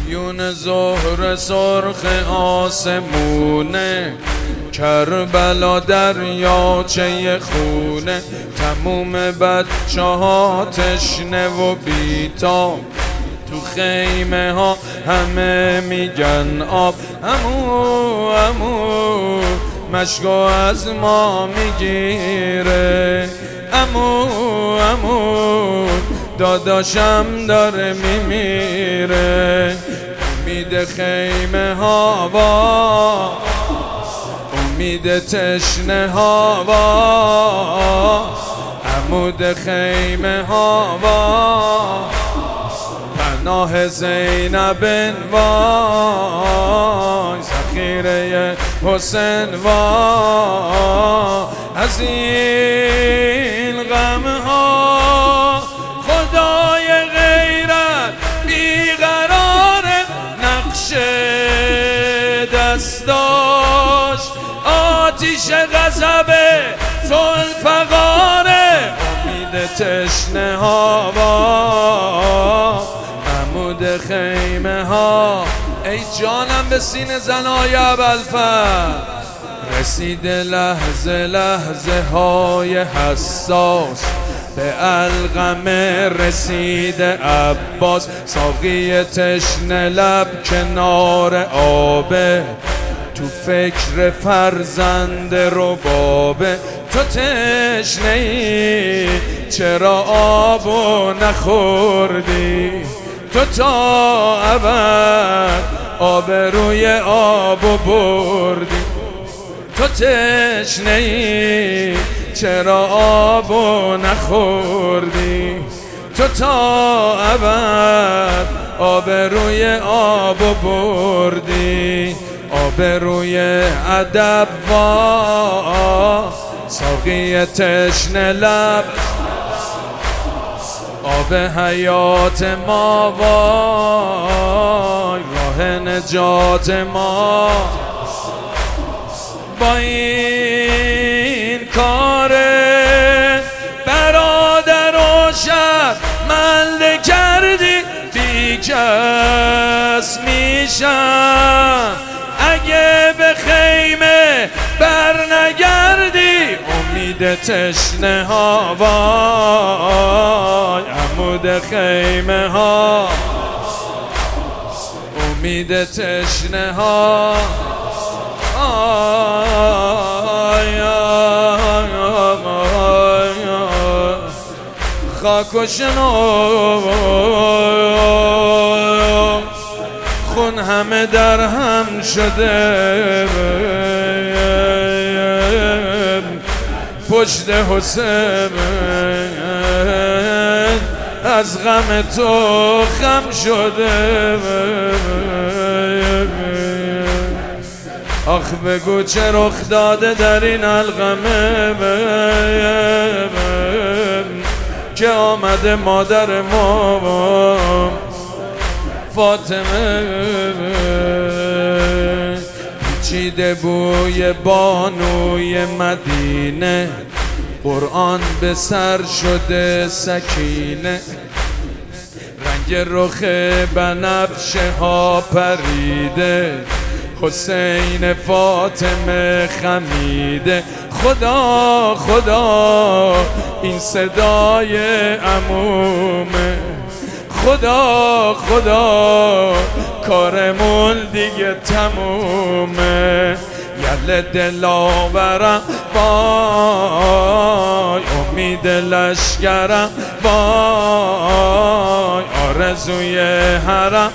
یون زهر سرخ آسمونه، کربلا دریاچه خونه. تموم بچه ها تشنه و بیتاب، تو خیمه ها همه میگن آب. عمو مشکو از ما میگیره، عمو داداشم داره میمیره. امید خیمه ها وا، امید تشنه ها وا، عمود خیمه ها وا، پناه زینب وای، ذخیره حسین وای. از این غم ها خدای غیرت بیقراره، نقش دستاش آتیش غضب ذوالفقاره. امید تشنه ها با، عمود خیمه ها. ای جانم به سینه زنای ابوالفضل، رسیده لحظه لحظه های حساس، به القمه رسیده عباس. ساقی تشنه لب کنار آبه، تو فکر فرزند ربابه. تو تشنه ای چرا آبو نخوردی، تو تا ابد آبروی آبو بردی. تو تشنه ای چرا آبو نخوردی، تو تا ابد آبروی آبو بردی. آبروی ادب وا، ساقی تشنه لب، آب حیات ما وای، راه نجات ما. با این کار برادر و شرمنده کردی، بی کس میشم اگه به خیمه برنگردی. امید تشنه ها وای، عمود خیمه ها، امید تشنه ها. خاک و شنو خون همه در هم شده، پشت حسین از غم تو خم شده. آخ بگو چه رخ داده در این القمه، که آمده مادر ما فاطمه. پیچیده بوی بانوی مدینه، قرآن به سر شده سکینه. رنگ رخ بنفشه ها پریده، حسین فاطمه خمیده. خدا خدا این صدای عمومه، خدا خدا کارمون دیگه تمومه. یله دلاورم وای، امید لشکرم وای، آرزوی حرم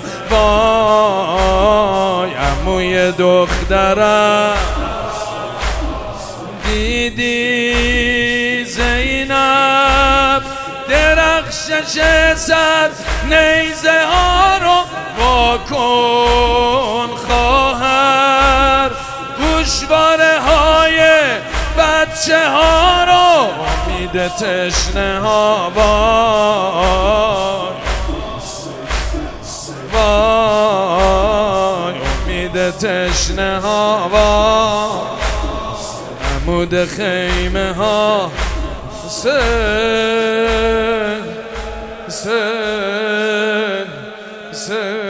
وای، عموی دخترم. دیدی زینب درخشش سر نیزه ها رو واکن خواهر، گوشواره های بچه ها رو. امید تشنه ها وای، وای، امید تشنه ها وای، عمود خیمه ها. حسین حسین حسین